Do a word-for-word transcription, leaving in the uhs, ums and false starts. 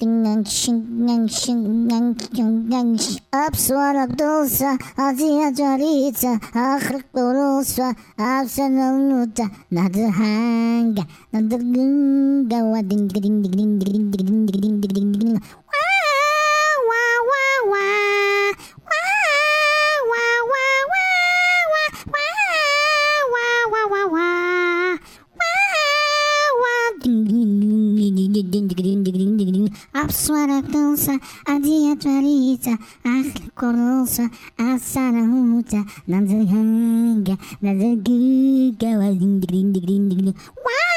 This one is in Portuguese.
Apsuara dosa, azia jarita, akhrekorosa, absananuta, nadhanga, nadhanga, wading ding ding ding ding ding ding ding ding. Wow, wow, wow, wow. Wow, wow, wow, wow, wow, wow, wow, wow, wow. Wow, wow, ding ding ding ding ding ding ding ding ding. Apsuara dosa, azia jarita, akhrekorosa, absananuta, nadhanga, nadhanga, wading ding ding ding ding. Wow.